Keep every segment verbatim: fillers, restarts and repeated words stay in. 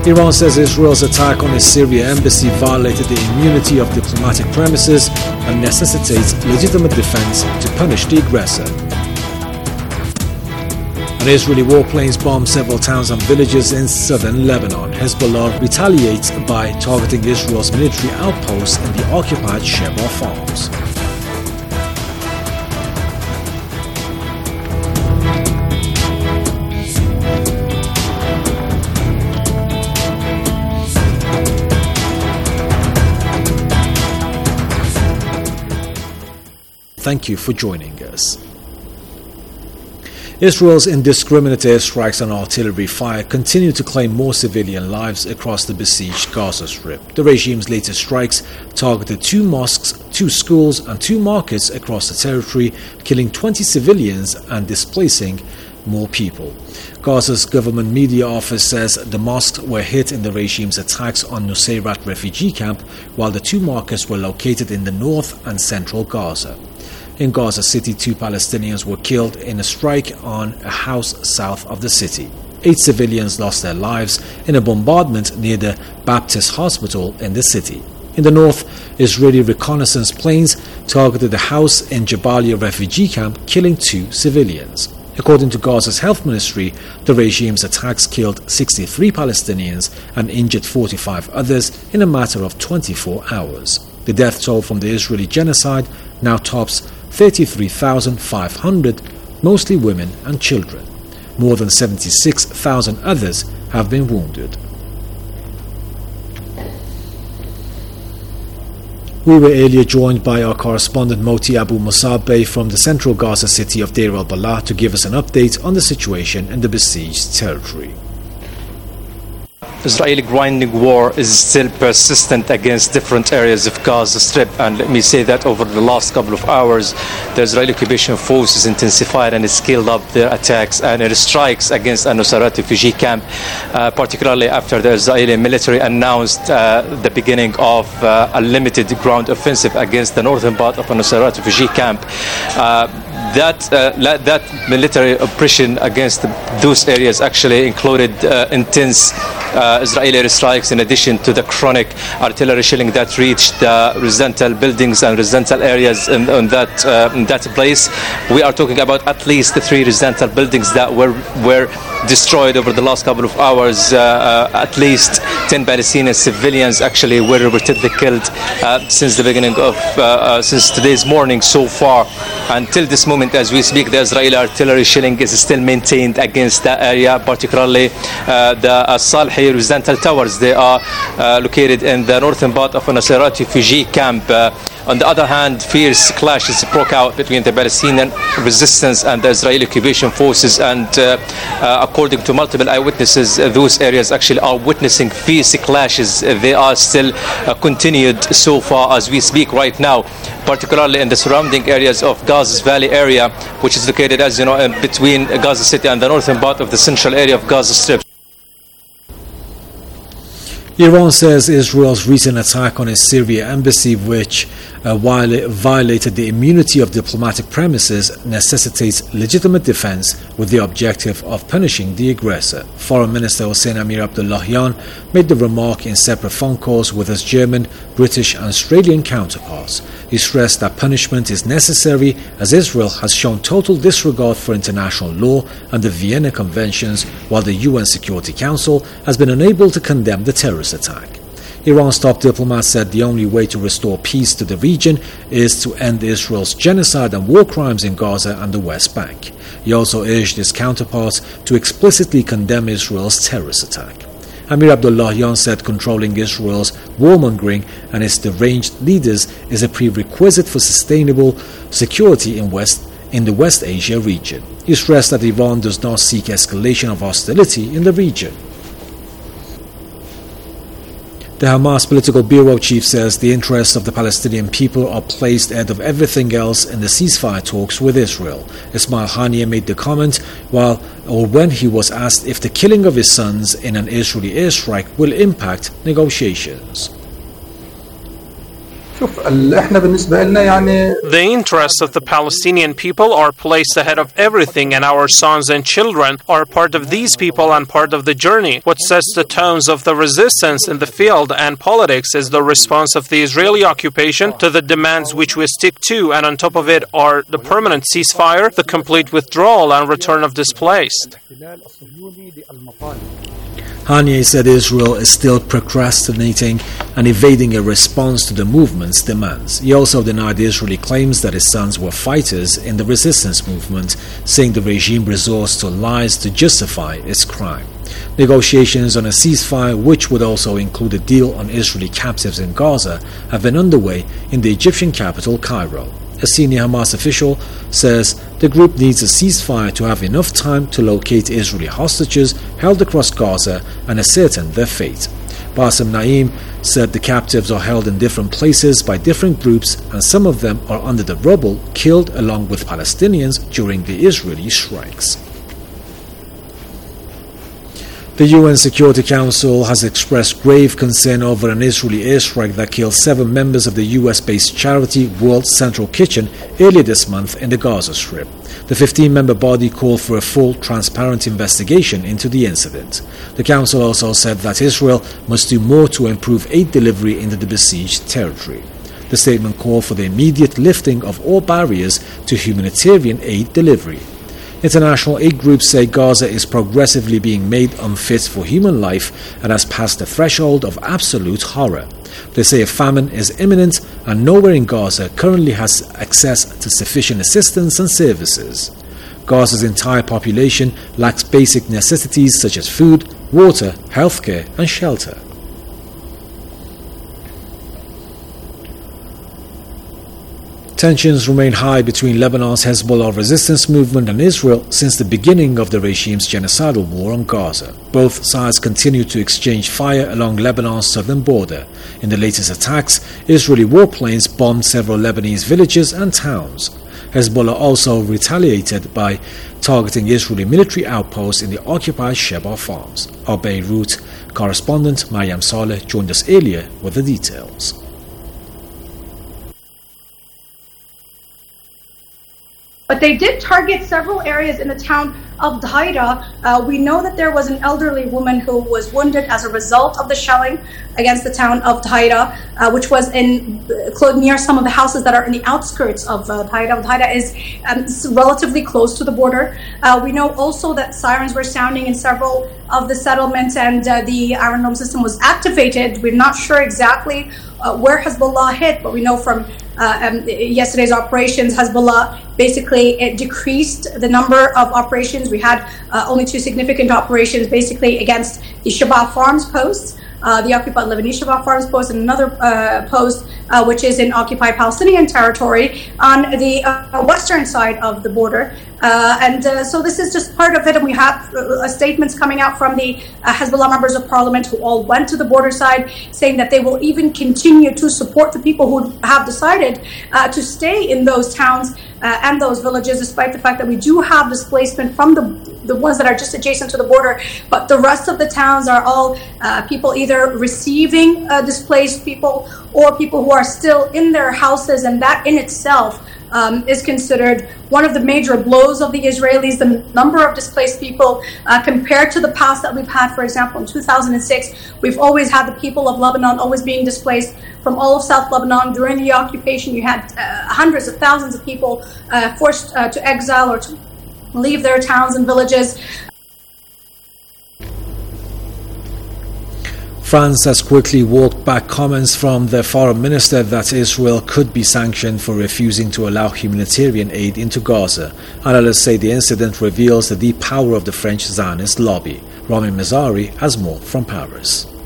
Iran says Israel's attack on its Syria embassy violated the immunity of diplomatic premises and necessitates legitimate defense to punish the aggressor. And Israeli warplanes bombed several towns and villages in southern Lebanon. Hezbollah retaliates by targeting Israel's military outposts in the occupied Shebaa farms. Thank you for joining us. Israel's indiscriminate airstrikes and artillery fire continue to claim more civilian lives across the besieged Gaza Strip. The regime's latest strikes targeted two mosques, two schools and two markets across the territory, killing twenty civilians and displacing more people. Gaza's government media office says the mosques were hit in the regime's attacks on Nusayrat refugee camp, while the two markets were located in the north and central Gaza. In Gaza City, two Palestinians were killed in a strike on a house south of the city. Eight civilians lost their lives in a bombardment near the Baptist Hospital in the city. In the north, Israeli reconnaissance planes targeted a house in Jabalia refugee camp, killing two civilians. According to Gaza's health ministry, the regime's attacks killed sixty-three Palestinians and injured forty-five others in a matter of twenty-four hours. The death toll from the Israeli genocide now tops thirty-three thousand five hundred, mostly women and children. More than seventy-six thousand others have been wounded. We were earlier joined by our correspondent Moti Abu Musab from the central Gaza city of Deir al-Balah to give us an update on the situation in the besieged territory. Israeli grinding war is still persistent against different areas of Gaza Strip, and let me say that over the last couple of hours the Israeli occupation forces intensified and scaled up their attacks and their strikes against a Nusayrat refugee camp, uh, particularly after the Israeli military announced uh, the beginning of uh, a limited ground offensive against the northern part of a Nusayrat refugee camp. Uh, That uh, that military oppression against those areas actually included uh, intense uh, Israeli strikes, in addition to the chronic artillery shelling that reached the residential buildings and residential areas in, in that uh, in that place. We are talking about at least three residential buildings that were were destroyed over the last couple of hours. Uh, uh, at least ten Palestinian civilians actually were reportedly killed uh, since the beginning of uh, uh, since today's morning so far. Until this moment, as we speak, the Israeli artillery shelling is still maintained against that area, particularly uh, the uh, Salhi residential towers. They are uh, located in the northern part of a Nusayrat refugee camp. Uh, On the other hand, fierce clashes broke out between the Palestinian resistance and the Israeli occupation forces, and uh, uh, according to multiple eyewitnesses, uh, those areas actually are witnessing fierce clashes. They are still uh, continued so far as we speak right now, particularly in the surrounding areas of Gaza's Valley area, which is located, as you know, in between Gaza City and the northern part of the central area of Gaza Strip. Iran says Israel's recent attack on its Syria embassy, which uh, violated the immunity of diplomatic premises, necessitates legitimate defense with the objective of punishing the aggressor. Foreign Minister Hossein Amir Abdullahian made the remark in separate phone calls with his German, British and Australian counterparts. He stressed that punishment is necessary as Israel has shown total disregard for international law and the Vienna Conventions, while the U N Security Council has been unable to condemn the terrorist attack. Iran's top diplomat said the only way to restore peace to the region is to end Israel's genocide and war crimes in Gaza and the West Bank. He also urged his counterparts to explicitly condemn Israel's terrorist attack. Amir Abdullahian said controlling Israel's warmongering and its deranged leaders is a prerequisite for sustainable security in West in the West Asia region. He stressed that Iran does not seek escalation of hostility in the region. The Hamas political bureau chief says the interests of the Palestinian people are placed ahead of everything else in the ceasefire talks with Israel. Ismail Haniyeh made the comment while or when he was asked if the killing of his sons in an Israeli airstrike will impact negotiations. The interests of the Palestinian people are placed ahead of everything, and our sons and children are part of these people and part of the journey. What sets the tones of the resistance in the field and politics is the response of the Israeli occupation to the demands which we stick to, and on top of it are the permanent ceasefire, the complete withdrawal and return of displaced. Haniyeh said Israel is still procrastinating and evading a response to the movement's demands. He also denied Israeli claims that his sons were fighters in the resistance movement, saying the regime resorts to lies to justify its crime. Negotiations on a ceasefire, which would also include a deal on Israeli captives in Gaza, have been underway in the Egyptian capital, Cairo. A senior Hamas official says the group needs a ceasefire to have enough time to locate Israeli hostages held across Gaza and ascertain their fate. Bassem Naim said the captives are held in different places by different groups, and some of them are under the rubble, killed along with Palestinians during the Israeli strikes. The U N Security Council has expressed grave concern over an Israeli airstrike that killed seven members of the U S-based charity World Central Kitchen earlier this month in the Gaza Strip. The fifteen-member body called for a full, transparent investigation into the incident. The Council also said that Israel must do more to improve aid delivery into the besieged territory. The statement called for the immediate lifting of all barriers to humanitarian aid delivery. International aid groups say Gaza is progressively being made unfit for human life and has passed the threshold of absolute horror. They say a famine is imminent and nowhere in Gaza currently has access to sufficient assistance and services. Gaza's entire population lacks basic necessities such as food, water, healthcare and shelter. Tensions remain high between Lebanon's Hezbollah resistance movement and Israel since the beginning of the regime's genocidal war on Gaza. Both sides continue to exchange fire along Lebanon's southern border. In the latest attacks, Israeli warplanes bombed several Lebanese villages and towns. Hezbollah also retaliated by targeting Israeli military outposts in the occupied Sheba farms. Our Beirut correspondent Mariam Saleh joined us earlier with the details. But they did target several areas in the town of Dhaira. Uh, we know that there was an elderly woman who was wounded as a result of the shelling against the town of Dhaira, uh, which was in uh, near some of the houses that are in the outskirts of uh, Dhaira. Dhaira is um, relatively close to the border. Uh, we know also that sirens were sounding in several of the settlements, and uh, the Iron Dome system was activated. We're not sure exactly uh, where Hezbollah hit, but we know from Uh, um, yesterday's operations, Hezbollah basically it decreased the number of operations. We had uh, only two significant operations basically against the Sheba Farms posts, uh, the occupied Lebanese Sheba Farms post, and another uh, post uh, which is in occupied Palestinian territory on the uh, western side of the border. Uh, and uh, so this is just part of it, and we have uh, statements coming out from the uh, Hezbollah members of parliament who all went to the border side saying that they will even continue to support the people who have decided uh, to stay in those towns uh, and those villages, despite the fact that we do have displacement from the the ones that are just adjacent to the border, but the rest of the towns are all uh, people either receiving uh, displaced people or people who are still in their houses, and that in itself Um, is considered one of the major blows of the Israelis. The number of displaced people uh, compared to the past that we've had, for example, in two thousand six, we've always had the people of Lebanon always being displaced from all of South Lebanon. During the occupation, you had uh, hundreds of thousands of people uh, forced uh, to exile or to leave their towns and villages. France has quickly walked back comments from their foreign minister that Israel could be sanctioned for refusing to allow humanitarian aid into Gaza. Analysts say the incident reveals the deep power of the French Zionist lobby. Rami Mazari has more from Paris.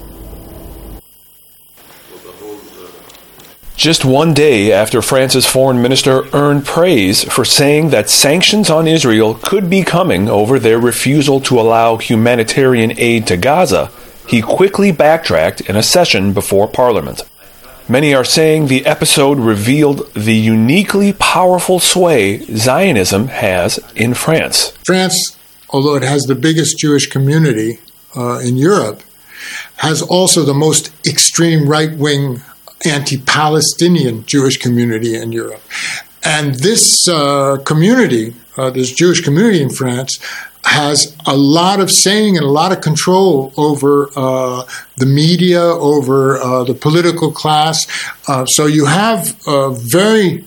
Just one day after France's foreign minister earned praise for saying that sanctions on Israel could be coming over their refusal to allow humanitarian aid to Gaza, he quickly backtracked in a session before Parliament. Many are saying the episode revealed the uniquely powerful sway Zionism has in France. France, although it has the biggest Jewish community uh, in Europe, has also the most extreme right-wing anti-Palestinian Jewish community in Europe. And this uh, community, uh, this Jewish community in France, has a lot of saying and a lot of control over uh, the media, over uh, the political class. Uh, so you have uh, very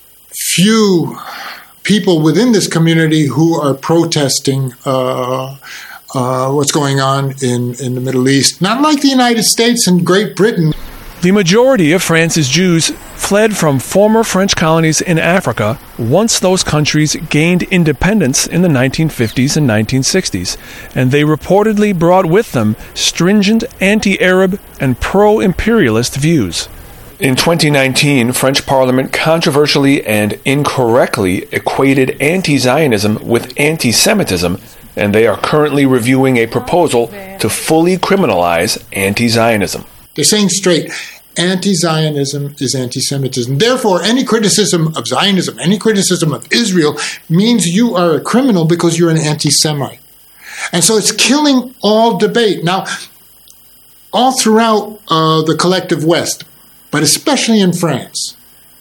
few people within this community who are protesting uh, uh, what's going on in, in the Middle East. Not like the United States and Great Britain. The majority of France's Jews fled from former French colonies in Africa once those countries gained independence in the nineteen fifties and nineteen sixties, and they reportedly brought with them stringent anti-Arab and pro-imperialist views. In twenty nineteen, French Parliament controversially and incorrectly equated anti-Zionism with anti-Semitism, and they are currently reviewing a proposal to fully criminalize anti-Zionism. They're saying straight, anti-Zionism is anti-Semitism. Therefore, any criticism of Zionism, any criticism of Israel means you are a criminal because you're an anti-Semite. And so it's killing all debate. Now, all throughout uh, the collective West, but especially in France,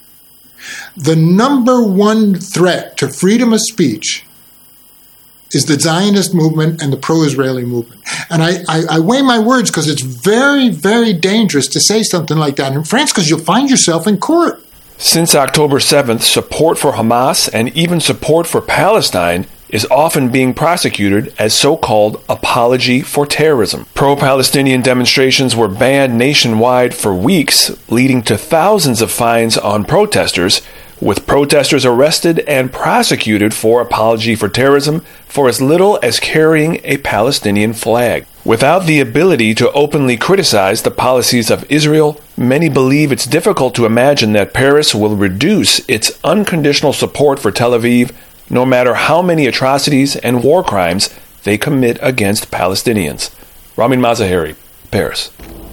the number one threat to freedom of speech is the Zionist movement and the pro-Israeli movement. And I, I, I weigh my words because it's very, very dangerous to say something like that in France because you'll find yourself in court. Since October seventh, support for Hamas and even support for Palestine is often being prosecuted as so-called apology for terrorism. Pro-Palestinian demonstrations were banned nationwide for weeks, leading to thousands of fines on protesters, with protesters arrested and prosecuted for apology for terrorism for as little as carrying a Palestinian flag. Without the ability to openly criticize the policies of Israel, many believe it's difficult to imagine that Paris will reduce its unconditional support for Tel Aviv, no matter how many atrocities and war crimes they commit against Palestinians. Ramin Mazaheri, Paris.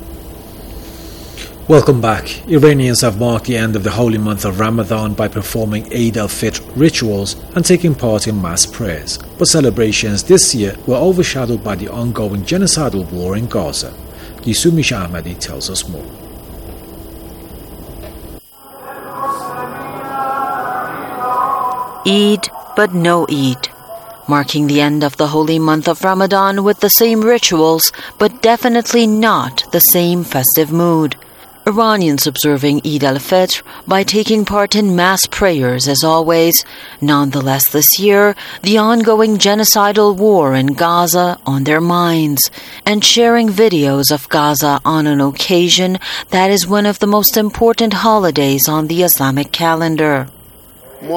Welcome back. Iranians have marked the end of the holy month of Ramadan by performing Eid al-Fitr rituals and taking part in mass prayers. But celebrations this year were overshadowed by the ongoing genocidal war in Gaza. Yusumi Ahmadi tells us more. Eid, but no Eid. Marking the end of the holy month of Ramadan with the same rituals, but definitely not the same festive mood. Iranians observing Eid al-Fitr by taking part in mass prayers as always. Nonetheless, this year, the ongoing genocidal war in Gaza on their minds, and sharing videos of Gaza on an occasion that is one of the most important holidays on the Islamic calendar. We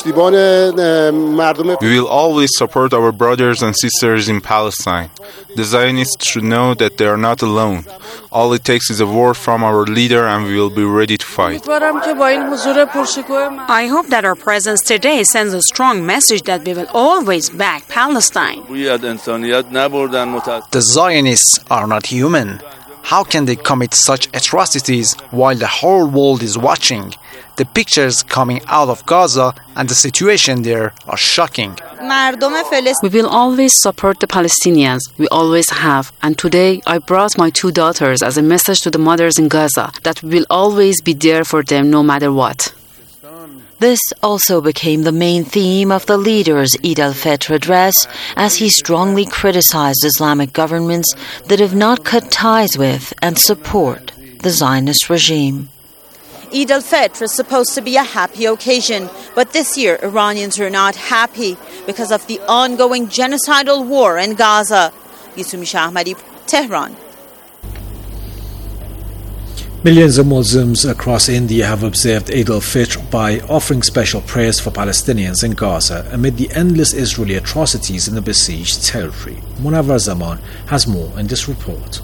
will always support our brothers and sisters in Palestine. The Zionists should know that they are not alone. All it takes is a word from our leader and we will be ready to fight. I hope that our presence today sends a strong message that we will always back Palestine. The Zionists are not human. How can they commit such atrocities while the whole world is watching? The pictures coming out of Gaza and the situation there are shocking. We will always support the Palestinians. We always have. And today I brought my two daughters as a message to the mothers in Gaza that we will always be there for them no matter what. This also became the main theme of the leader's Eid al-Fitr address, as he strongly criticized Islamic governments that have not cut ties with and support the Zionist regime. Eid al-Fitr is supposed to be a happy occasion, but this year Iranians are not happy because of the ongoing genocidal war in Gaza. Yusumi Ahmadi, Tehran. Millions of Muslims across India have observed Eid al-Fitr by offering special prayers for Palestinians in Gaza amid the endless Israeli atrocities in the besieged territory. Munawar Zaman has more in this report.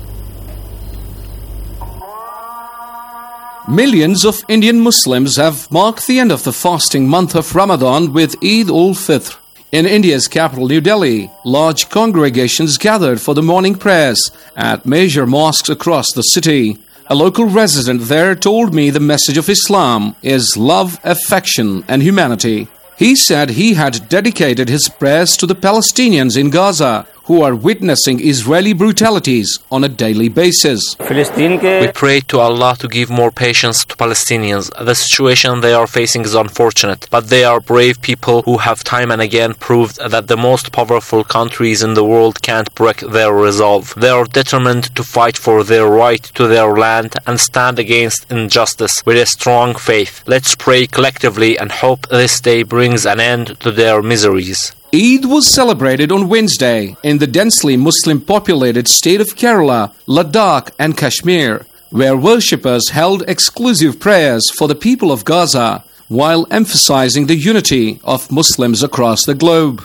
Millions of Indian Muslims have marked the end of the fasting month of Ramadan with Eid al-Fitr. In India's capital, New Delhi, large congregations gathered for the morning prayers at major mosques across the city. A local resident there told me the message of Islam is love, affection, and humanity. He said he had dedicated his prayers to the Palestinians in Gaza, who are witnessing Israeli brutalities on a daily basis. We pray to Allah to give more patience to Palestinians. The situation they are facing is unfortunate, but they are brave people who have time and again proved that the most powerful countries in the world can't break their resolve. They are determined to fight for their right to their land and stand against injustice with a strong faith. Let's pray collectively and hope this day brings an end to their miseries. Eid was celebrated on Wednesday in the densely Muslim-populated state of Kerala, Ladakh and Kashmir, where worshippers held exclusive prayers for the people of Gaza, while emphasizing the unity of Muslims across the globe.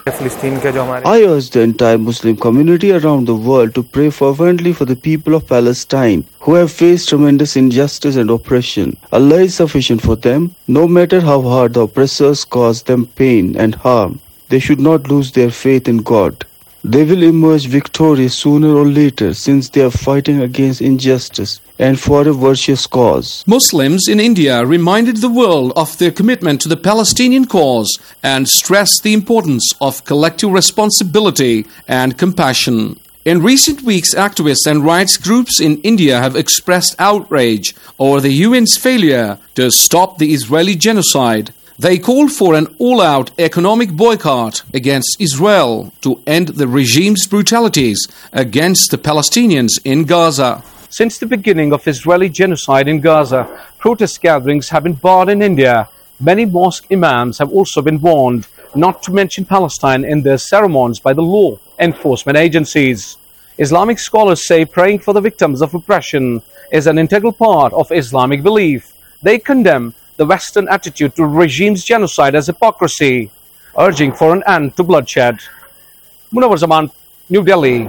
I urge the entire Muslim community around the world to pray fervently for the people of Palestine, who have faced tremendous injustice and oppression. Allah is sufficient for them, no matter how hard the oppressors cause them pain and harm. They should not lose their faith in God. They will emerge victorious sooner or later, since they are fighting against injustice and for a virtuous cause. Muslims in India reminded the world of their commitment to the Palestinian cause and stressed the importance of collective responsibility and compassion. In recent weeks, activists and rights groups in India have expressed outrage over the U N's failure to stop the Israeli genocide. They called for an all-out economic boycott against Israel to end the regime's brutalities against the Palestinians in Gaza. Since the beginning of Israeli genocide in Gaza, protest gatherings have been barred in India. Many mosque imams have also been warned not to mention Palestine in their ceremonies by the law enforcement agencies. Islamic scholars say praying for the victims of oppression is an integral part of Islamic belief. They condemn the Western attitude to regime's genocide as hypocrisy, urging for an end to bloodshed. Munawar Zaman, New Delhi.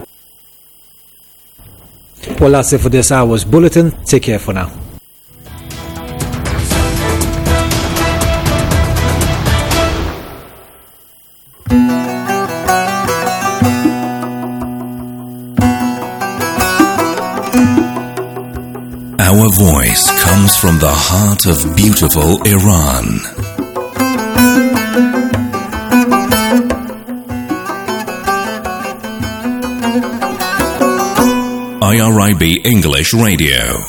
Well, that's it for this hour's bulletin. Take care for now. Our voice comes from the heart of beautiful Iran. I R I B English Radio.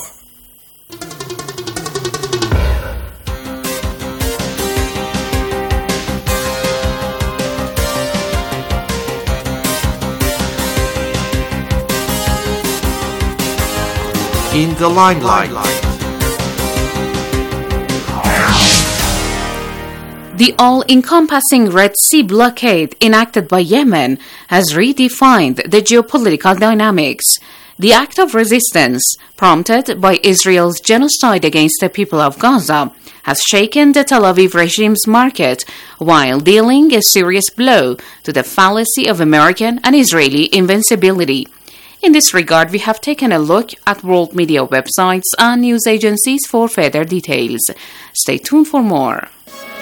In the limelight. The all-encompassing Red Sea blockade enacted by Yemen has redefined the geopolitical dynamics. The act of resistance, prompted by Israel's genocide against the people of Gaza, has shaken the Tel Aviv regime's market while dealing a serious blow to the fallacy of American and Israeli invincibility. In this regard, we have taken a look at world media websites and news agencies for further details. Stay tuned for more.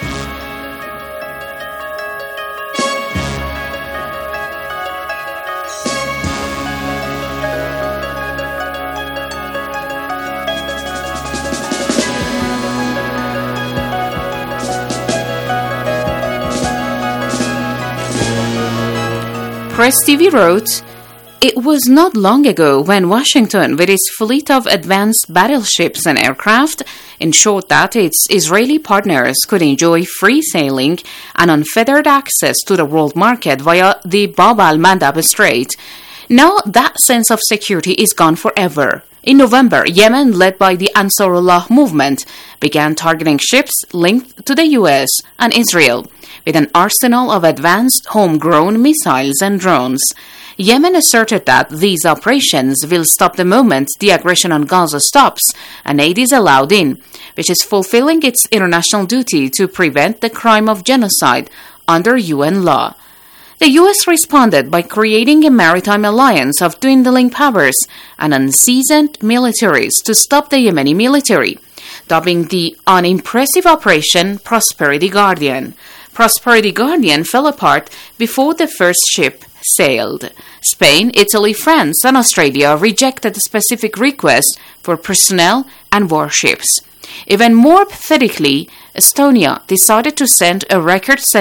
Press T V wrote, "It was not long ago when Washington, with its fleet of advanced battleships and aircraft, ensured that its Israeli partners could enjoy free sailing and unfettered access to the world market via the Bab al-Mandab Strait. Now that sense of security is gone forever. In November, Yemen, led by the Ansarullah movement, began targeting ships linked to the U S and Israel with an arsenal of advanced homegrown missiles and drones. Yemen asserted that these operations will stop the moment the aggression on Gaza stops and aid is allowed in, which is fulfilling its international duty to prevent the crime of genocide under U N law. The U S responded by creating a maritime alliance of dwindling powers and unseasoned militaries to stop the Yemeni military, dubbing the unimpressive operation Prosperity Guardian. Prosperity Guardian fell apart before the first ship sailed. Spain, Italy, France, and Australia rejected specific requests for personnel and warships. Even more pathetically, Estonia decided to send a record-setting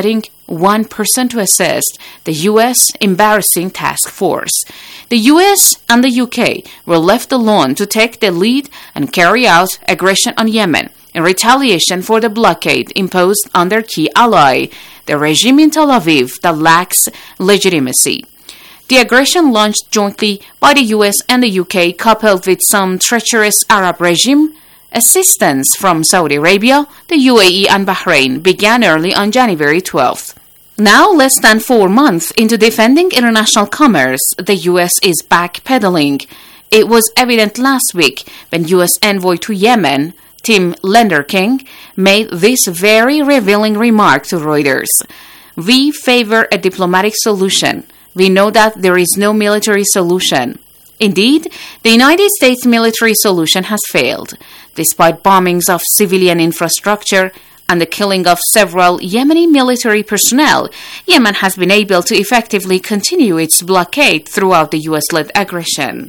one person to assist the U S embarrassing task force. The U S and the U K were left alone to take the lead and carry out aggression on Yemen in retaliation for the blockade imposed on their key ally, the regime in Tel Aviv that lacks legitimacy. The aggression launched jointly by the U S and the U K, coupled with some treacherous Arab regime assistance from Saudi Arabia, the U A E and Bahrain, began early on January twelfth. Now, less than four months into defending international commerce, the U S is backpedaling. It was evident last week when U S envoy to Yemen, Tim Lenderking, made this very revealing remark to Reuters. "We favor a diplomatic solution. We know that there is no military solution." Indeed, the United States military solution has failed. Despite bombings of civilian infrastructure and the killing of several Yemeni military personnel, Yemen has been able to effectively continue its blockade throughout the U S-led aggression.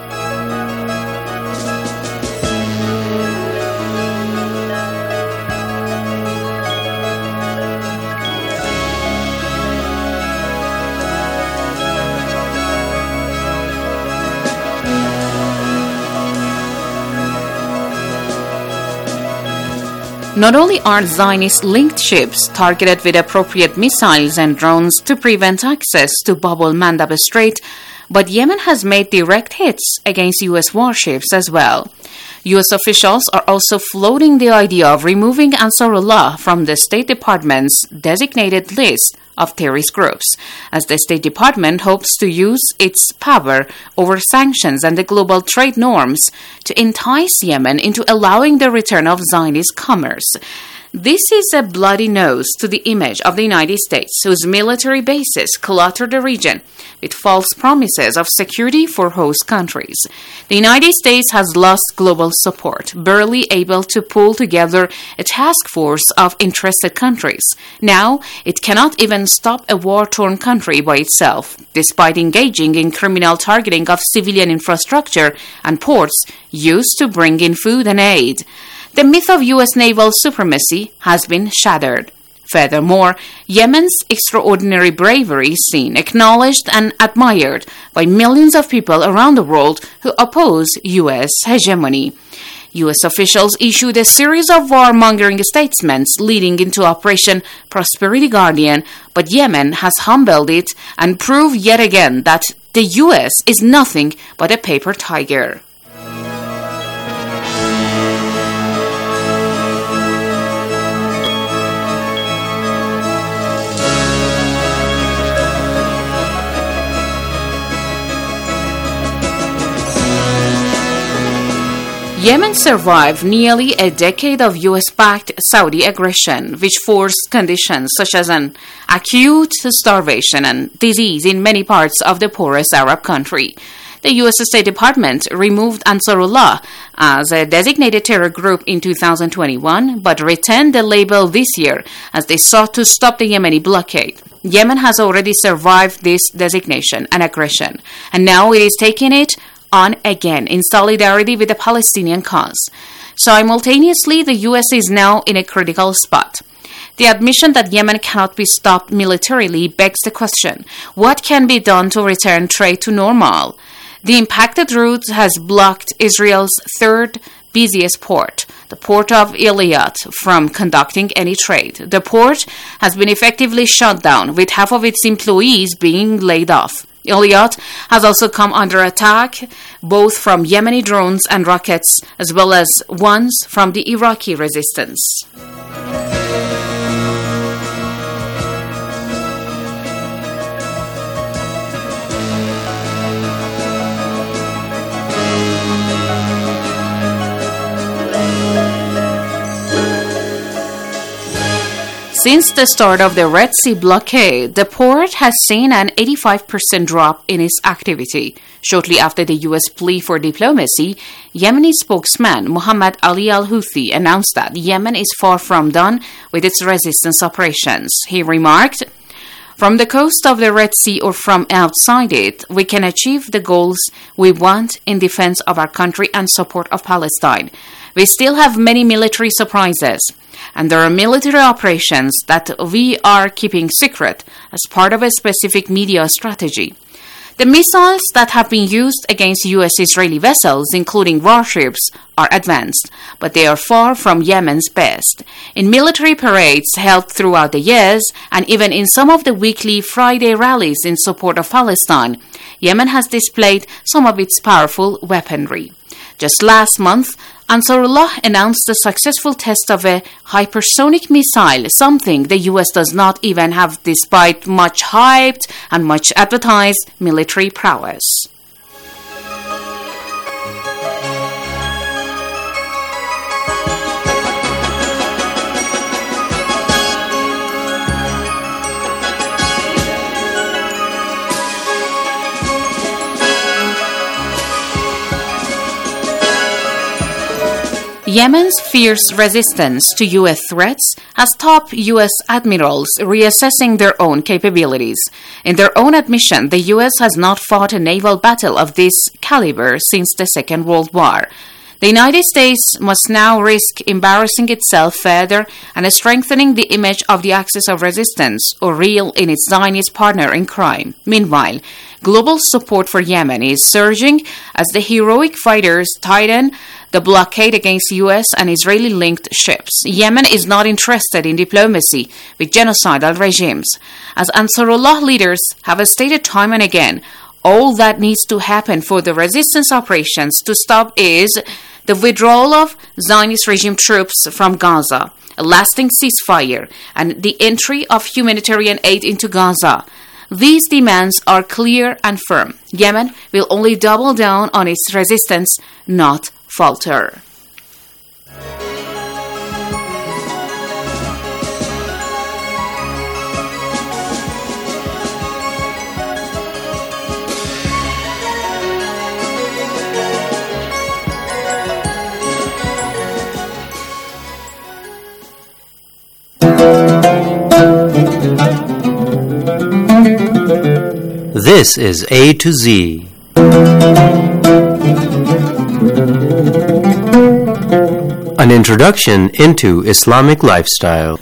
Not only are Zionist-linked ships targeted with appropriate missiles and drones to prevent access to Bab el-Mandab Strait, but Yemen has made direct hits against U S warships as well. U S officials are also floating the idea of removing Ansarullah from the State Department's designated list of terrorist groups, as the State Department hopes to use its power over sanctions and the global trade norms to entice Yemen into allowing the return of Zionist commerce. This is a bloody nose to the image of the United States, whose military bases clutter the region with false promises of security for host countries. The United States has lost global support, barely able to pull together a task force of interested countries. Now, it cannot even stop a war-torn country by itself, despite engaging in criminal targeting of civilian infrastructure and ports used to bring in food and aid. The myth of U S naval supremacy has been shattered. Furthermore, Yemen's extraordinary bravery is seen, acknowledged, and admired by millions of people around the world who oppose U S hegemony. U S officials issued a series of warmongering statements leading into Operation Prosperity Guardian, but Yemen has humbled it and proved yet again that the U S is nothing but a paper tiger. Yemen survived nearly a decade of U S-backed Saudi aggression, which forced conditions such as an acute starvation and disease in many parts of the poorest Arab country. The U S State Department removed Ansarullah as a designated terror group in two thousand twenty-one, but retained the label this year as they sought to stop the Yemeni blockade. Yemen has already survived this designation and aggression, and now it is taking it on again in solidarity with the Palestinian cause. Simultaneously, the U S is now in a critical spot. The admission that Yemen cannot be stopped militarily begs the question, what can be done to return trade to normal? The impacted route has blocked Israel's third busiest port, the port of Eilat, from conducting any trade. The port has been effectively shut down, with half of its employees being laid off. Eilat has also come under attack, both from Yemeni drones and rockets, as well as ones from the Iraqi resistance. Since the start of the Red Sea blockade, the port has seen an eighty-five percent drop in its activity. Shortly after the U S plea for diplomacy, Yemeni spokesman Muhammad Ali al-Houthi announced that Yemen is far from done with its resistance operations. He remarked, From the coast of the Red Sea or from outside it, we can achieve the goals we want in defense of our country and support of Palestine. We still have many military surprises, and there are military operations that we are keeping secret as part of a specific media strategy. The missiles that have been used against U S Israeli vessels, including warships, are advanced, but they are far from Yemen's best. In military parades held throughout the years, and even in some of the weekly Friday rallies in support of Palestine, Yemen has displayed some of its powerful weaponry. Just last month, Ansarullah announced the successful test of a hypersonic missile, something the U S does not even have despite much hyped and much advertised military prowess. Yemen's fierce resistance to U S threats has top U S admirals reassessing their own capabilities. In their own admission, the U S has not fought a naval battle of this caliber since the Second World War. The United States must now risk embarrassing itself further and strengthening the image of the Axis of Resistance, or real in its Zionist partner in crime. Meanwhile, global support for Yemen is surging as the heroic fighters tighten the blockade against U S and Israeli-linked ships. Yemen is not interested in diplomacy with genocidal regimes. As Ansarullah leaders have stated time and again, all that needs to happen for the resistance operations to stop is the withdrawal of Zionist regime troops from Gaza, a lasting ceasefire, and the entry of humanitarian aid into Gaza. These demands are clear and firm. Yemen will only double down on its resistance, not falter. This is A to Z. An introduction into Islamic lifestyle.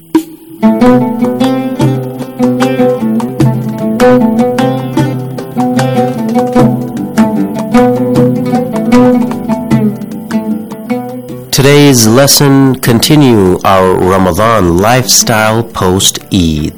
Today's lesson continue our Ramadan lifestyle post-Eid.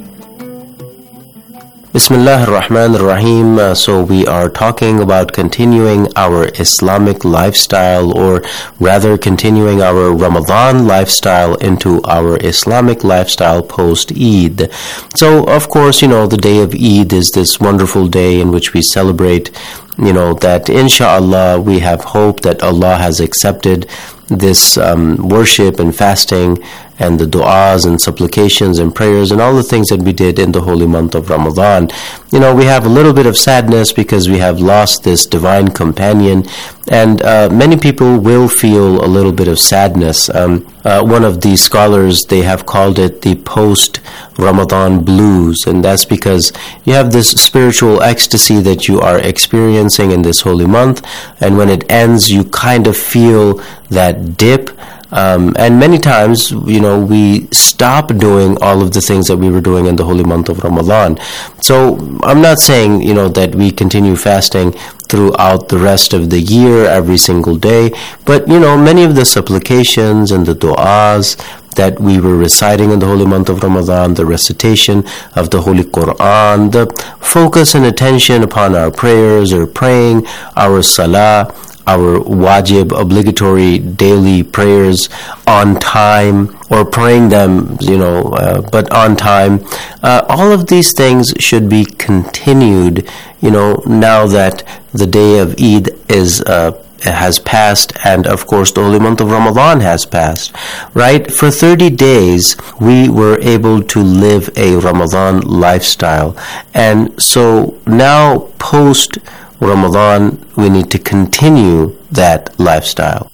Bismillah ar-Rahman ar-Rahim. Uh, so we are talking about continuing our Islamic lifestyle, or rather continuing our Ramadan lifestyle into our Islamic lifestyle post-Eid. So of course, you know, the day of Eid is this wonderful day in which we celebrate, you know, that inshaAllah we have hope that Allah has accepted this um, worship and fasting and the du'as and supplications and prayers and all the things that we did in the holy month of Ramadan. You know, we have a little bit of sadness because we have lost this divine companion, and uh, many people will feel a little bit of sadness. Um, uh, one of the scholars, they have called it the post-Ramadan blues, and that's because you have this spiritual ecstasy that you are experiencing in this holy month, and when it ends, you kind of feel that dip. Um, and many times, you know, we stop doing all of the things that we were doing in the holy month of Ramadan. So I'm not saying, you know, that we continue fasting throughout the rest of the year, every single day, but, you know, many of the supplications and the du'as that we were reciting in the holy month of Ramadan, the recitation of the Holy Quran, the focus and attention upon our prayers or praying our salah, our wajib, obligatory daily prayers on time, or praying them, you know, uh, but on time. Uh, all of these things should be continued, you know, now that the day of Eid is uh, has passed, and of course the holy month of Ramadan has passed, right? For thirty days, we were able to live a Ramadan lifestyle. And so now, post Ramadan, we need to continue that lifestyle.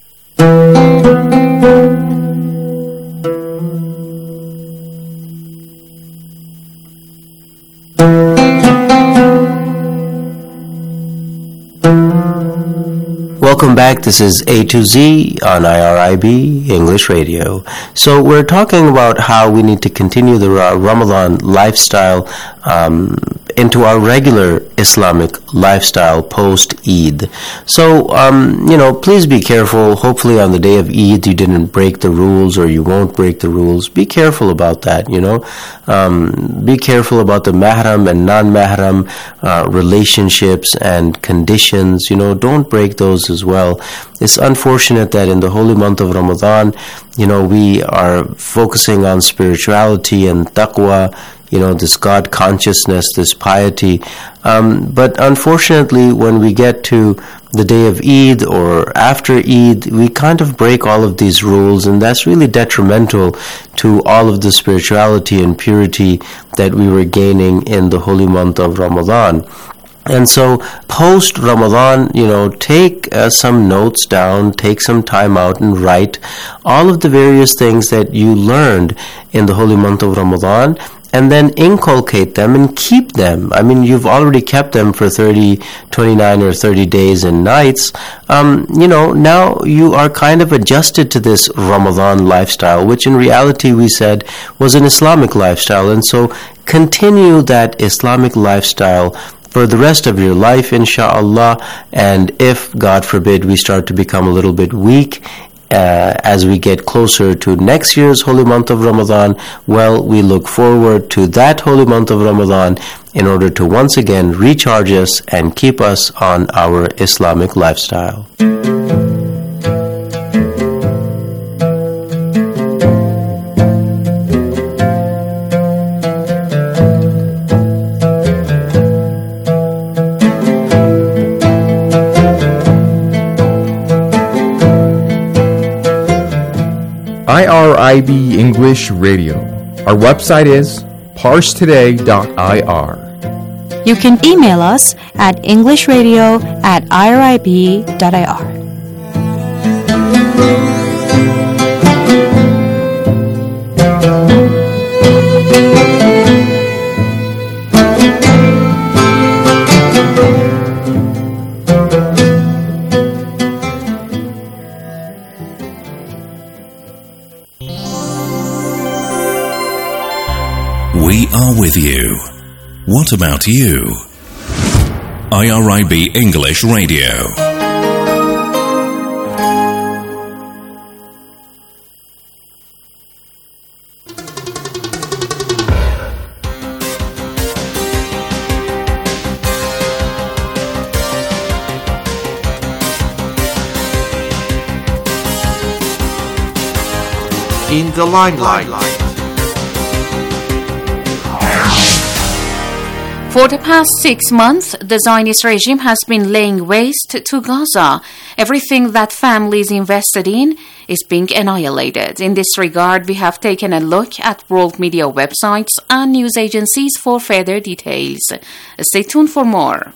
Welcome back. This is A to Z on I R I B English Radio. So we're talking about how we need to continue the Ramadan lifestyle um, into our regular Islamic lifestyle post-Eid. So, um, you know, please be careful. Hopefully on the day of Eid you didn't break the rules, or you won't break the rules. Be careful about that, you know. Um, be careful about the mahram and non-mahram uh, relationships and conditions. You know, don't break those as well. It's unfortunate that in the holy month of Ramadan, you know, we are focusing on spirituality and taqwa, you know, this God consciousness, this piety. Um, but unfortunately, when we get to the day of Eid or after Eid, we kind of break all of these rules, and that's really detrimental to all of the spirituality and purity that we were gaining in the holy month of Ramadan. And so, post-Ramadan, you know, take uh, some notes down, take some time out and write all of the various things that you learned in the holy month of Ramadan, and then inculcate them and keep them. I mean, you've already kept them for thirty, twenty-nine or thirty days and nights. Um, you know, now you are kind of adjusted to this Ramadan lifestyle, which in reality we said was an Islamic lifestyle. And so continue that Islamic lifestyle for the rest of your life, insha'Allah. And if, God forbid, we start to become a little bit weak Uh, as we get closer to next year's holy month of Ramadan, well, we look forward to that holy month of Ramadan in order to once again recharge us and keep us on our Islamic lifestyle. I R I B English Radio. Our website is parse today dot I R. You can email us at englishradio at I R I B dot I R. We are with you. What about you? I R I B English Radio. In the limelight. For the past six months, the Zionist regime has been laying waste to Gaza. Everything that families invested in is being annihilated. In this regard, we have taken a look at world media websites and news agencies for further details. Stay tuned for more.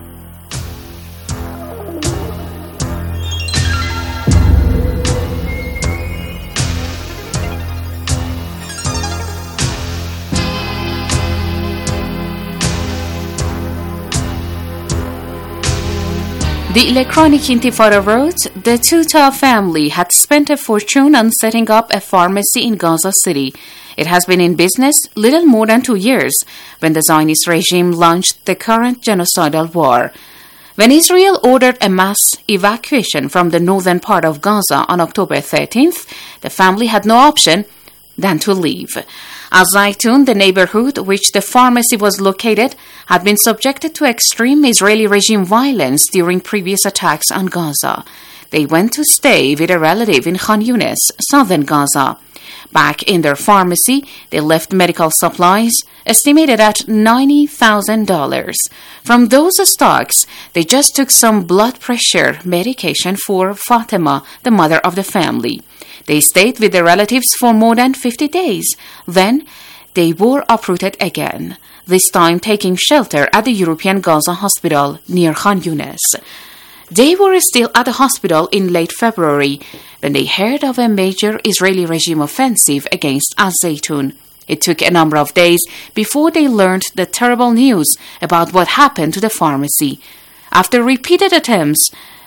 The Electronic Intifada wrote, the Tuta family had spent a fortune on setting up a pharmacy in Gaza City. It has been in business little more than two years when the Zionist regime launched the current genocidal war. When Israel ordered a mass evacuation from the northern part of Gaza on October thirteenth, the family had no option than to leave. Al-Zaytun, the neighborhood which the pharmacy was located, had been subjected to extreme Israeli regime violence during previous attacks on Gaza. They went to stay with a relative in Khan Yunis, southern Gaza. Back in their pharmacy, they left medical supplies estimated at ninety thousand dollars. From those stocks, they just took some blood pressure medication for Fatima, the mother of the family. They stayed with their relatives for more than fifty days. Then, they were uprooted again, this time taking shelter at the European Gaza Hospital near Khan Yunis. They were still at the hospital in late February when they heard of a major Israeli regime offensive against Al-Zaytun. It took a number of days before they learned the terrible news about what happened to the pharmacy. After repeated attempts,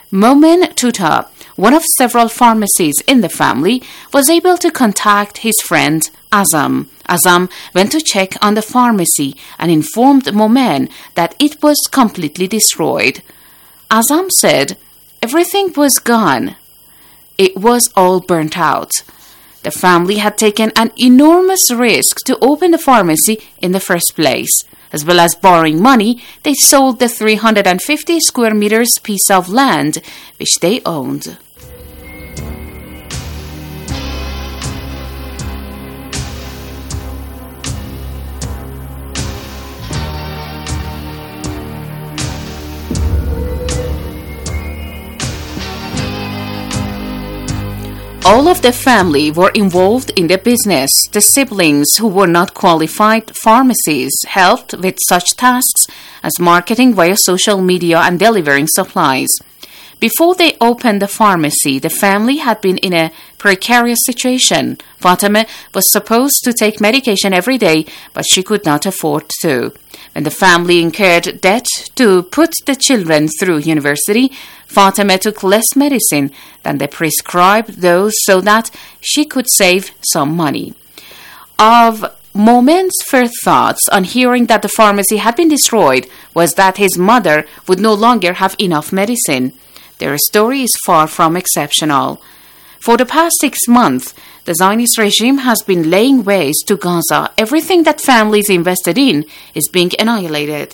Momen Tuta, one of several pharmacies in the family, was able to contact his friend Azam. Azam went to check on the pharmacy and informed Momen that it was completely destroyed. Azam said, "Everything was gone. It was all burnt out." The family had taken an enormous risk to open the pharmacy in the first place. As well as borrowing money, they sold the three hundred fifty square meters piece of land which they owned. All of the family were involved in the business. The siblings who were not qualified pharmacists helped with such tasks as marketing via social media and delivering supplies. Before they opened the pharmacy, the family had been in a precarious situation. Fatima was supposed to take medication every day, but she could not afford to. When the family incurred debt to put the children through university, Fatima took less medicine than they prescribed those so that she could save some money. Of Momen's first thoughts on hearing that the pharmacy had been destroyed was that his mother would no longer have enough medicine. Their story is far from exceptional. For the past six months, the Zionist regime has been laying waste to Gaza. Everything that families invested in is being annihilated.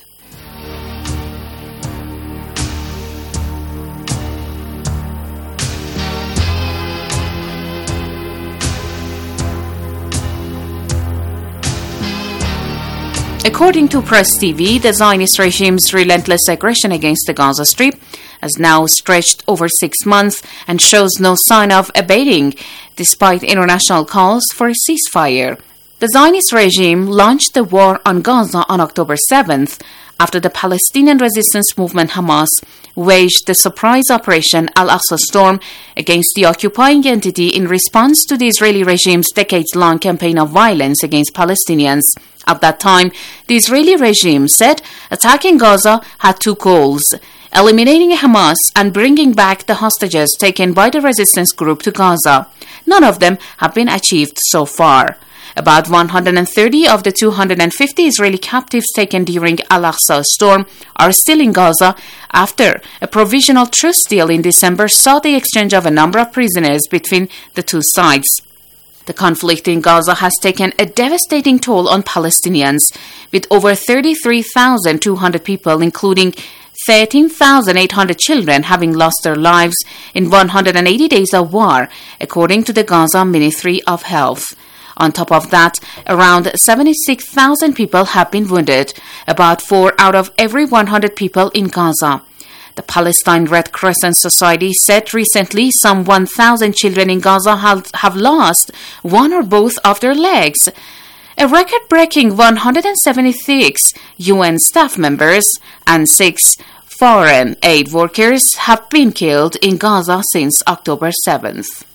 According to Press T V, the Zionist regime's relentless aggression against the Gaza Strip has now stretched over six months and shows no sign of abating, despite international calls for a ceasefire. The Zionist regime launched the war on Gaza on October seventh after the Palestinian resistance movement Hamas waged the surprise operation Al-Aqsa Storm against the occupying entity in response to the Israeli regime's decades-long campaign of violence against Palestinians. At that time, the Israeli regime said attacking Gaza had two goals: eliminating Hamas and bringing back the hostages taken by the resistance group to Gaza. None of them have been achieved so far. About one hundred thirty of the two hundred fifty Israeli captives taken during Al-Aqsa Storm are still in Gaza after a provisional truce deal in December saw the exchange of a number of prisoners between the two sides. The conflict in Gaza has taken a devastating toll on Palestinians, with over thirty-three thousand two hundred people, including thirteen thousand eight hundred children, having lost their lives in one hundred eighty days of war, according to the Gaza Ministry of Health. On top of that, around seventy-six thousand people have been wounded, about four out of every one hundred people in Gaza. The Palestine Red Crescent Society said recently some one thousand children in Gaza have, have lost one or both of their legs. A record-breaking one hundred seventy-six U N staff members and six foreign aid workers have been killed in Gaza since October seventh.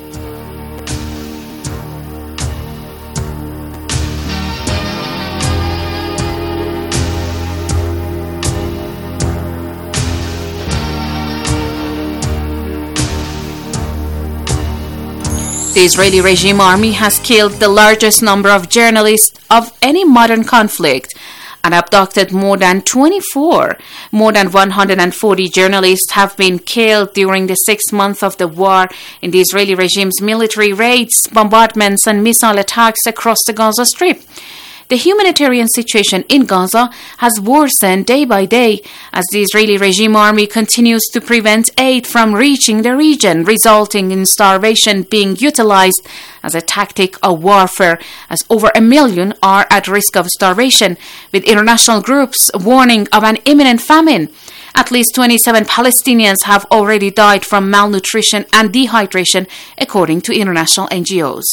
The Israeli regime army has killed the largest number of journalists of any modern conflict and abducted more than twenty-four. More than one hundred forty journalists have been killed during the six months of the war in the Israeli regime's military raids, bombardments, and missile attacks across the Gaza Strip. The humanitarian situation in Gaza has worsened day by day as the Israeli regime army continues to prevent aid from reaching the region, resulting in starvation being utilized as a tactic of warfare, as over a million are at risk of starvation, with international groups warning of an imminent famine. At least twenty-seven Palestinians have already died from malnutrition and dehydration, according to international N G Os.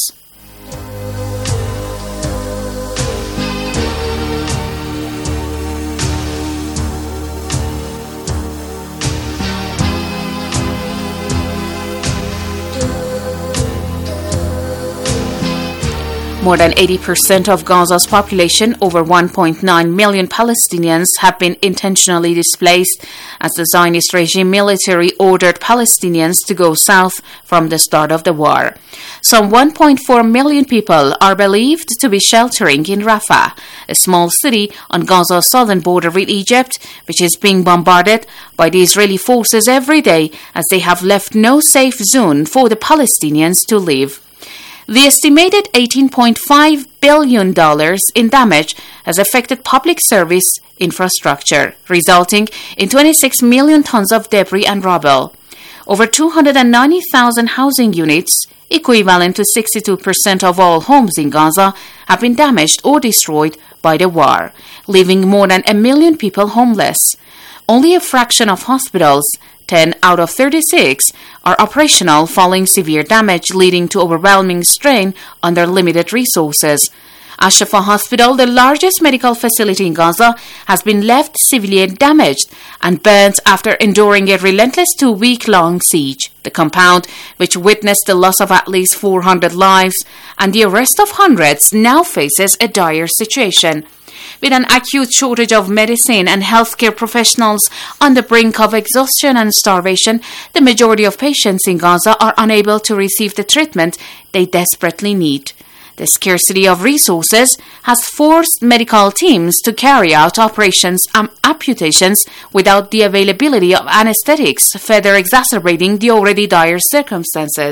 More than eighty percent of Gaza's population, over one point nine million Palestinians, have been intentionally displaced as the Zionist regime military ordered Palestinians to go south from the start of the war. Some one point four million people are believed to be sheltering in Rafah, a small city on Gaza's southern border with Egypt, which is being bombarded by the Israeli forces every day as they have left no safe zone for the Palestinians to live. The estimated eighteen point five billion dollars in damage has affected public service infrastructure, resulting in twenty-six million tons of debris and rubble. Over two hundred ninety thousand housing units, equivalent to sixty-two percent of all homes in Gaza, have been damaged or destroyed by the war, leaving more than a million people homeless. Only a fraction of hospitals, ten out of thirty-six, are operational following severe damage, leading to overwhelming strain on their limited resources. Al-Shifa Hospital, the largest medical facility in Gaza, has been left severely damaged and burnt after enduring a relentless two-week-long siege. The compound, which witnessed the loss of at least four hundred lives and the arrest of hundreds, now faces a dire situation. With an acute shortage of medicine and healthcare professionals on the brink of exhaustion and starvation, the majority of patients in Gaza are unable to receive the treatment they desperately need. The scarcity of resources has forced medical teams to carry out operations and amputations without the availability of anesthetics, further exacerbating the already dire circumstances.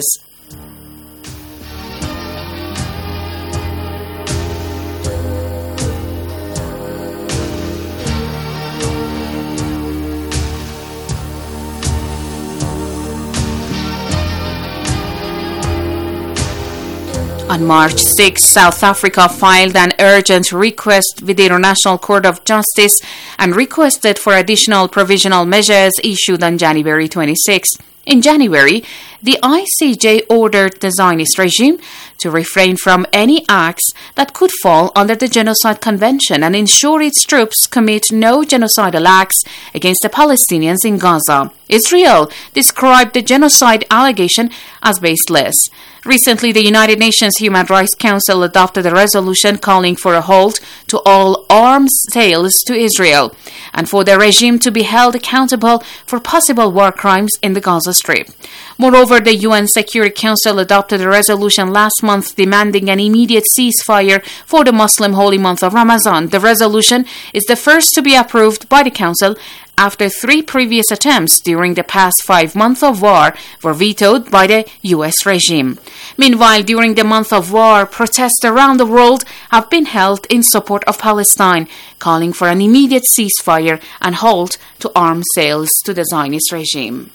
On March sixth, South Africa filed an urgent request with the International Court of Justice and requested for additional provisional measures issued on January twenty-sixth. In January, the I C J ordered the Zionist regime to refrain from any acts that could fall under the Genocide Convention and ensure its troops commit no genocidal acts against the Palestinians in Gaza. Israel described the genocide allegation as baseless. Recently, the United Nations Human Rights Council adopted a resolution calling for a halt to all arms sales to Israel and for the regime to be held accountable for possible war crimes in the Gaza Strip. Moreover, the U N Security Council adopted a resolution last month demanding an immediate ceasefire for the Muslim holy month of Ramadan. The resolution is the first to be approved by the Council after three previous attempts during the past five months of war were vetoed by the U S regime. Meanwhile, during the month of war, protests around the world have been held in support of Palestine, calling for an immediate ceasefire and halt to arms sales to the Zionist regime.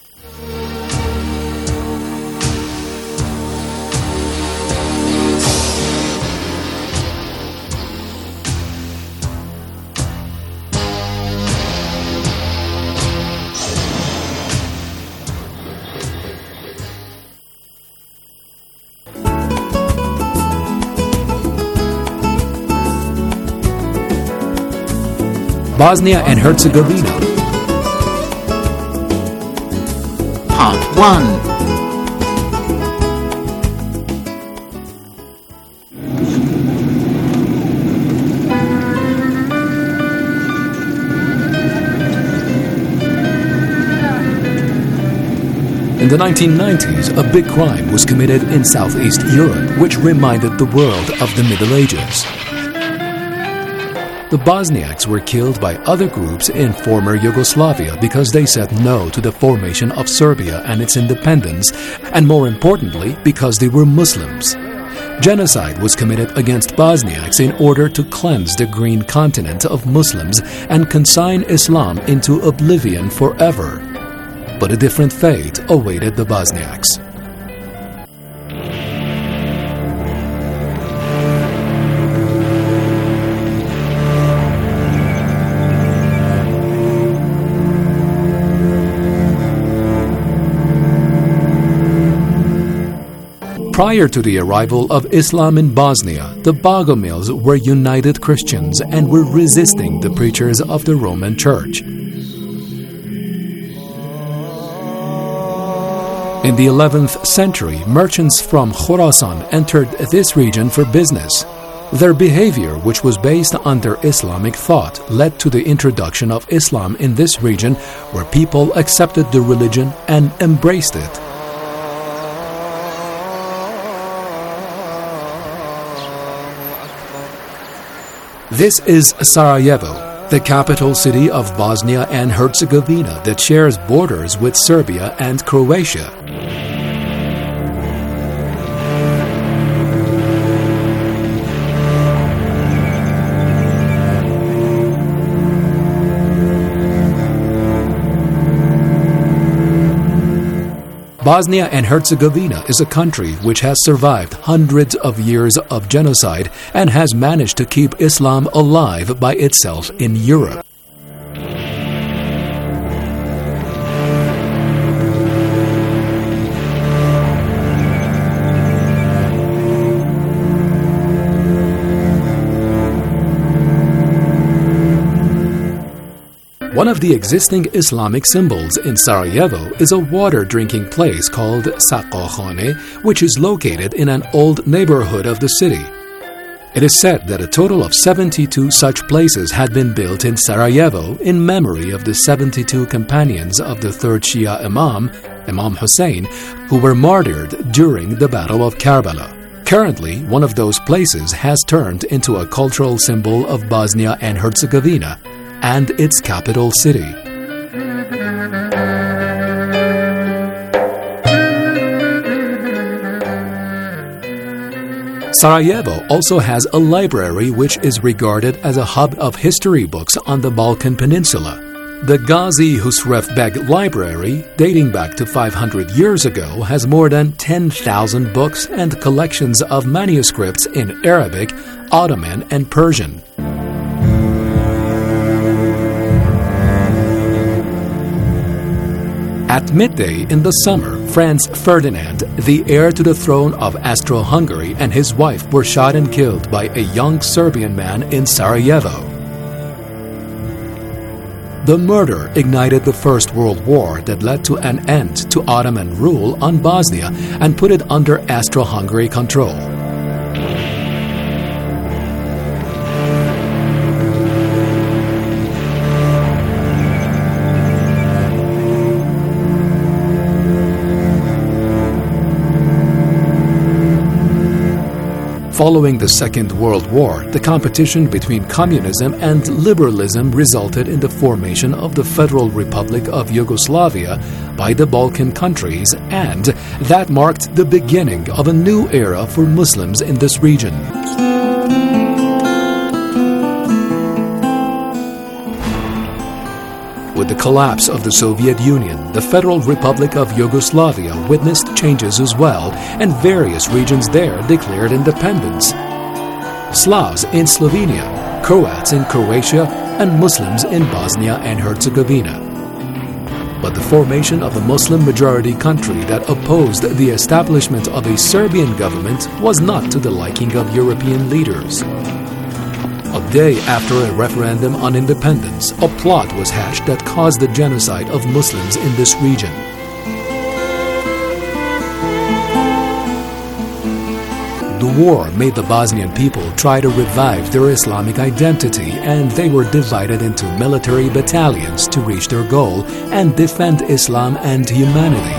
Bosnia and Herzegovina. Part one. In the nineteen nineties, a big crime was committed in Southeast Europe, which reminded the world of the Middle Ages. The Bosniaks were killed by other groups in former Yugoslavia because they said no to the formation of Serbia and its independence, and more importantly, because they were Muslims. Genocide was committed against Bosniaks in order to cleanse the green continent of Muslims and consign Islam into oblivion forever. But a different fate awaited the Bosniaks. Prior to the arrival of Islam in Bosnia, the Bogomils were united Christians and were resisting the preachers of the Roman Church. In the eleventh century, merchants from Khorasan entered this region for business. Their behavior, which was based on their Islamic thought, led to the introduction of Islam in this region, where people accepted the religion and embraced it. This is Sarajevo, the capital city of Bosnia and Herzegovina that shares borders with Serbia and Croatia. Bosnia and Herzegovina is a country which has survived hundreds of years of genocide and has managed to keep Islam alive by itself in Europe. One of the existing Islamic symbols in Sarajevo is a water drinking place called Saqokhane, which is located in an old neighborhood of the city. It is said that a total of seventy-two such places had been built in Sarajevo in memory of the seventy-two companions of the third Shia Imam, Imam Hussein, who were martyred during the Battle of Karbala. Currently, one of those places has turned into a cultural symbol of Bosnia and Herzegovina and its capital city. Sarajevo also has a library which is regarded as a hub of history books on the Balkan Peninsula. The Gazi Husrev Beg Library, dating back to five hundred years ago, has more than ten thousand books and collections of manuscripts in Arabic, Ottoman, and Persian. At midday in the summer, Franz Ferdinand, the heir to the throne of Austro-Hungary, and his wife were shot and killed by a young Serbian man in Sarajevo. The murder ignited the First World War that led to an end to Ottoman rule on Bosnia and put it under Austro-Hungary control. Following the Second World War, the competition between communism and liberalism resulted in the formation of the Federal Republic of Yugoslavia by the Balkan countries, and that marked the beginning of a new era for Muslims in this region. With the collapse of the Soviet Union, the Federal Republic of Yugoslavia witnessed changes as well, and various regions there declared independence. Slavs in Slovenia, Croats in Croatia, and Muslims in Bosnia and Herzegovina. But the formation of a Muslim-majority country that opposed the establishment of a Serbian government was not to the liking of European leaders. A day after a referendum on independence, a plot was hatched that caused the genocide of Muslims in this region. The war made the Bosnian people try to revive their Islamic identity, and they were divided into military battalions to reach their goal and defend Islam and humanity.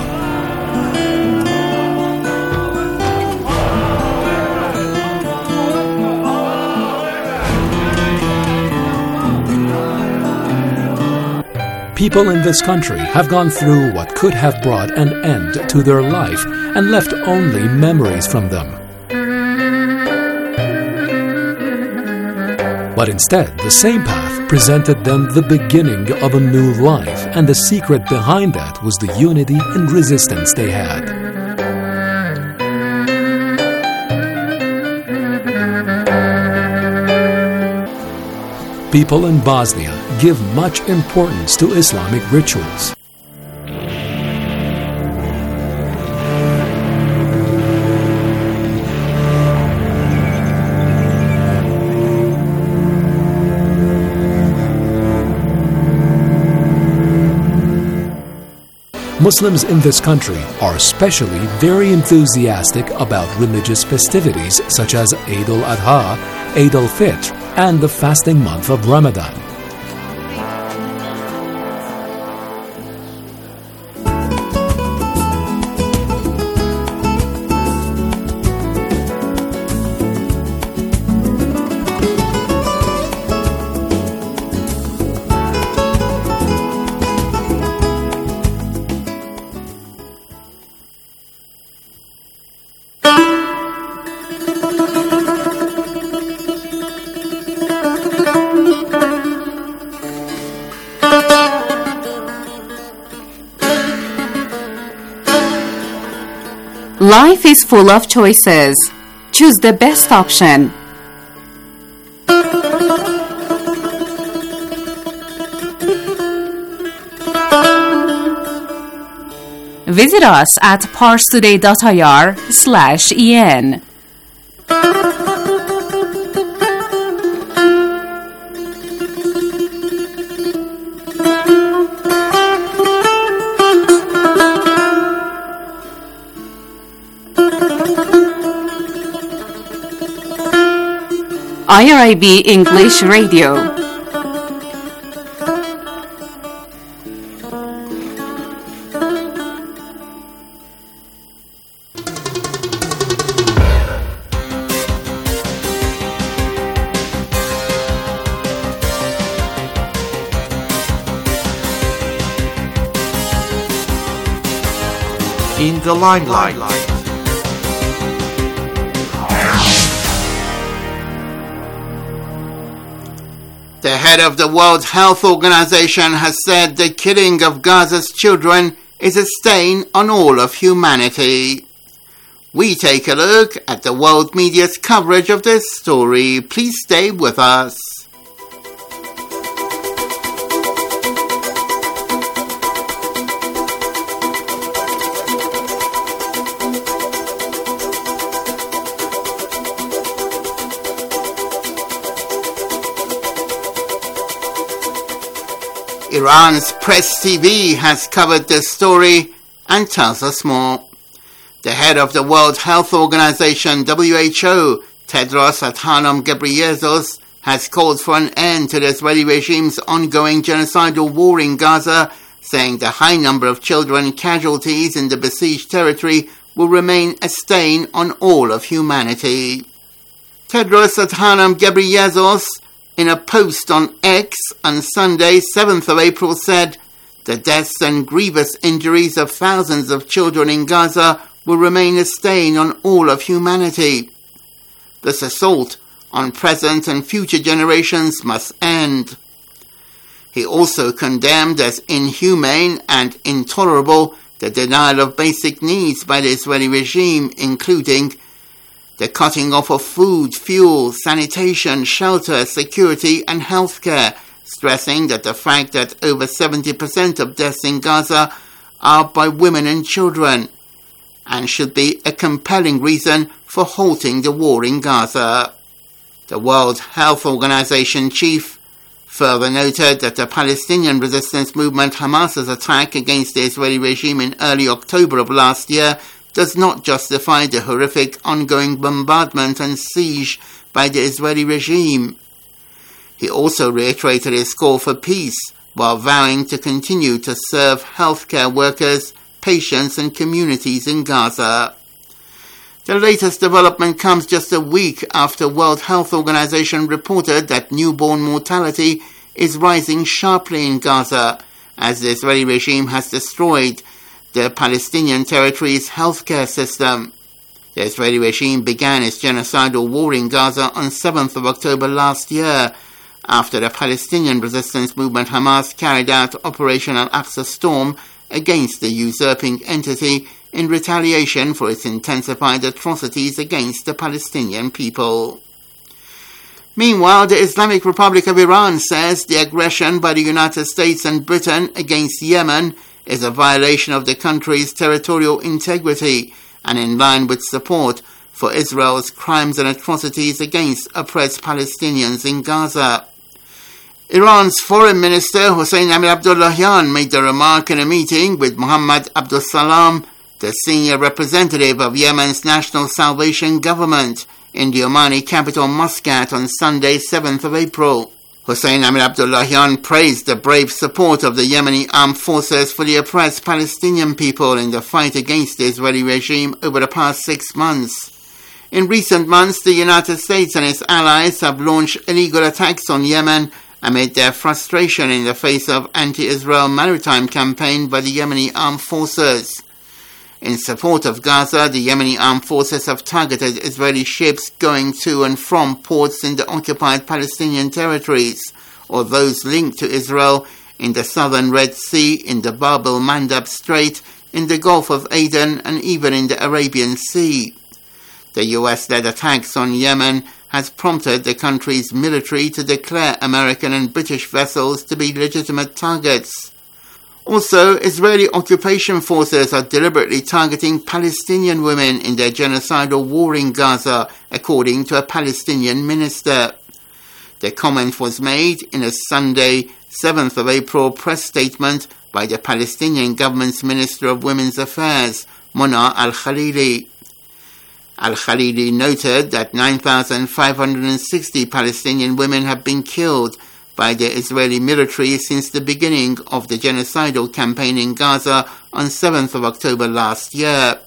People in this country have gone through what could have brought an end to their life and left only memories from them. But instead, the same path presented them the beginning of a new life, and the secret behind that was the unity and resistance they had. People in Bosnia give much importance to Islamic rituals. Muslims in this country are especially very enthusiastic about religious festivities such as Eid al-Adha, Eid al-Fitr, and the fasting month of Ramadan. Life is full of choices. Choose the best option. Visit us at parstoday.ir slash en. I R I B English Radio. In the limelight. The head of the World Health Organization has said the killing of Gaza's children is a stain on all of humanity. We take a look at the world media's coverage of this story. Please stay with us. Iran's Press T V has covered this story and tells us more. The head of the World Health Organization, W H O, Tedros Adhanom Ghebreyesus, has called for an end to the Israeli regime's ongoing genocidal war in Gaza, saying the high number of children casualties in the besieged territory will remain a stain on all of humanity. Tedros Adhanom Ghebreyesus, in a post on X on Sunday, seventh of April, said, "The deaths and grievous injuries of thousands of children in Gaza will remain a stain on all of humanity. This assault on present and future generations must end." He also condemned as inhumane and intolerable the denial of basic needs by the Israeli regime, including the cutting off of food, fuel, sanitation, shelter, security, and healthcare, stressing that the fact that over seventy percent of deaths in Gaza are by women and children, and should be a compelling reason for halting the war in Gaza. The World Health Organization chief further noted that the Palestinian resistance movement Hamas's attack against the Israeli regime in early October of last year does not justify the horrific ongoing bombardment and siege by the Israeli regime. He also reiterated his call for peace, while vowing to continue to serve healthcare workers, patients and communities in Gaza. The latest development comes just a week after World Health Organization reported that newborn mortality is rising sharply in Gaza, as the Israeli regime has destroyed the Palestinian territory's healthcare system. The Israeli regime began its genocidal war in Gaza on seventh of October last year, after the Palestinian resistance movement Hamas carried out Operation Al-Aqsa Storm against the usurping entity in retaliation for its intensified atrocities against the Palestinian people. Meanwhile, the Islamic Republic of Iran says the aggression by the United States and Britain against Yemen is a violation of the country's territorial integrity and in line with support for Israel's crimes and atrocities against oppressed Palestinians in Gaza. Iran's Foreign Minister Hossein Amir-Abdollahian made the remark in a meeting with Mohammad Abdul Salam, the senior representative of Yemen's National Salvation Government, in the Omani capital Muscat on Sunday, seventh of April. Hossein Amir-Abdollahian praised the brave support of the Yemeni armed forces for the oppressed Palestinian people in the fight against the Israeli regime over the past six months. In recent months, the United States and its allies have launched illegal attacks on Yemen amid their frustration in the face of anti-Israel maritime campaign by the Yemeni armed forces. In support of Gaza, the Yemeni armed forces have targeted Israeli ships going to and from ports in the occupied Palestinian territories, or those linked to Israel in the southern Red Sea, in the Bab el-Mandab Strait, in the Gulf of Aden, and even in the Arabian Sea. The U S-led attacks on Yemen has prompted the country's military to declare American and British vessels to be legitimate targets. Also, Israeli occupation forces are deliberately targeting Palestinian women in their genocidal war in Gaza, according to a Palestinian minister. The comment was made in a Sunday, seventh of April press statement by the Palestinian government's Minister of Women's Affairs, Mona Al-Khalili. Al-Khalili noted that nine thousand five hundred sixty Palestinian women have been killed by the Israeli military since the beginning of the genocidal campaign in Gaza on seventh of October last year.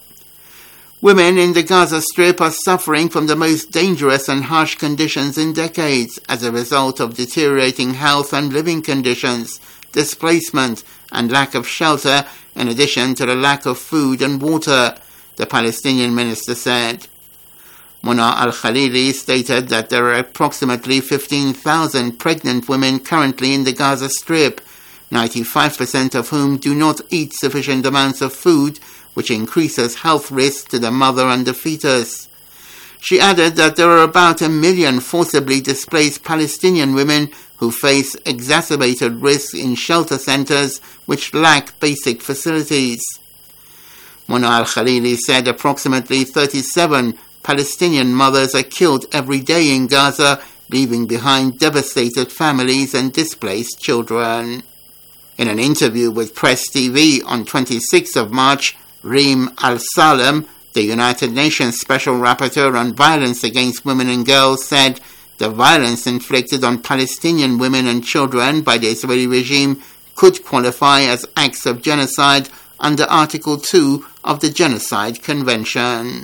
Women in the Gaza Strip are suffering from the most dangerous and harsh conditions in decades as a result of deteriorating health and living conditions, displacement, and lack of shelter, in addition to the lack of food and water, the Palestinian minister said. Mona Al-Khalili stated that there are approximately fifteen thousand pregnant women currently in the Gaza Strip, ninety-five percent of whom do not eat sufficient amounts of food, which increases health risks to the mother and the fetus. She added that there are about a million forcibly displaced Palestinian women who face exacerbated risks in shelter centers which lack basic facilities. Mona Al-Khalili said approximately thirty-seven Palestinian mothers are killed every day in Gaza, leaving behind devastated families and displaced children. In an interview with Press T V on twenty-sixth of March, Reem Al-Salem, the United Nations Special Rapporteur on Violence Against Women and Girls, said the violence inflicted on Palestinian women and children by the Israeli regime could qualify as acts of genocide under Article two of the Genocide Convention.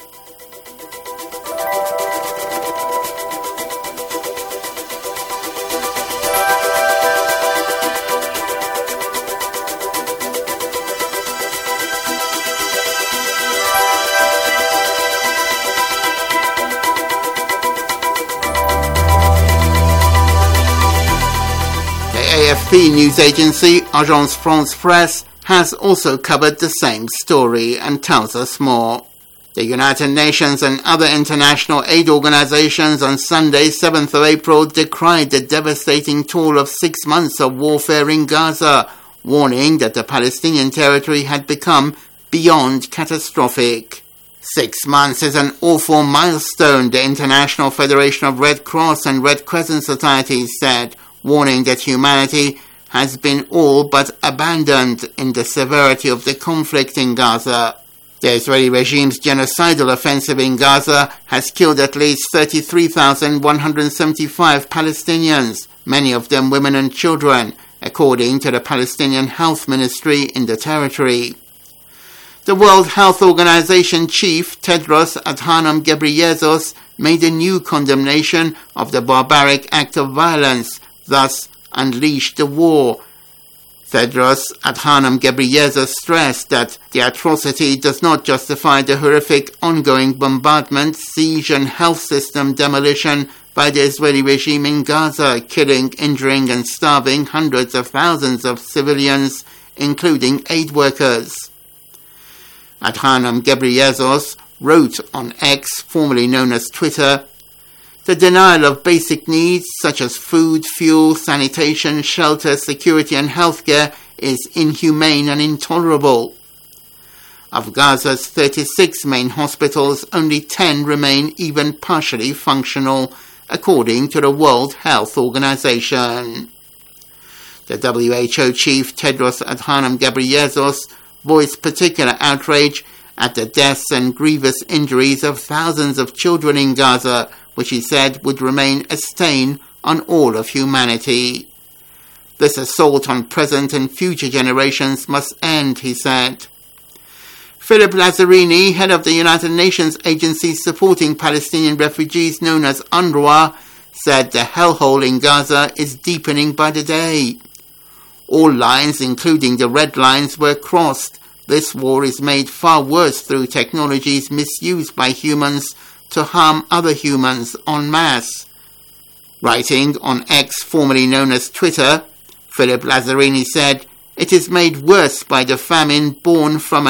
A F P news agency Agence France Presse has also covered the same story and tells us more. The United Nations and other international aid organizations on Sunday, seventh of April, decried the devastating toll of six months of warfare in Gaza, warning that the Palestinian territory had become beyond catastrophic. Six months is an awful milestone, the International Federation of Red Cross and Red Crescent Societies said, warning that humanity has been all but abandoned in the severity of the conflict in Gaza. The Israeli regime's genocidal offensive in Gaza has killed at least thirty-three thousand one hundred seventy-five Palestinians, many of them women and children, according to the Palestinian Health Ministry in the territory. The World Health Organization chief, Tedros Adhanom Ghebreyesus, made a new condemnation of the barbaric act of violence, thus unleashed the war. Tedros Adhanom Ghebreyesus stressed that the atrocity does not justify the horrific ongoing bombardment, siege and health system demolition by the Israeli regime in Gaza, killing, injuring and starving hundreds of thousands of civilians, including aid workers. Adhanom Ghebreyesus wrote on X, formerly known as Twitter, "The denial of basic needs such as food, fuel, sanitation, shelter, security and healthcare is inhumane and intolerable. Of Gaza's thirty-six main hospitals, only ten remain even partially functional, according to the World Health Organization. The W H O chief Tedros Adhanom Ghebreyesus voiced particular outrage at the deaths and grievous injuries of thousands of children in Gaza, which he said would remain a stain on all of humanity. This assault on present and future generations must end, he said. Philip Lazzarini, head of the United Nations agency supporting Palestinian refugees known as UNRWA, said the hellhole in Gaza is deepening by the day. All lines, including the red lines, were crossed. This war is made far worse through technologies misused by humans to harm other humans en masse. Writing on X, formerly known as Twitter, Philip Lazzarini said, "It is made worse by the famine born from an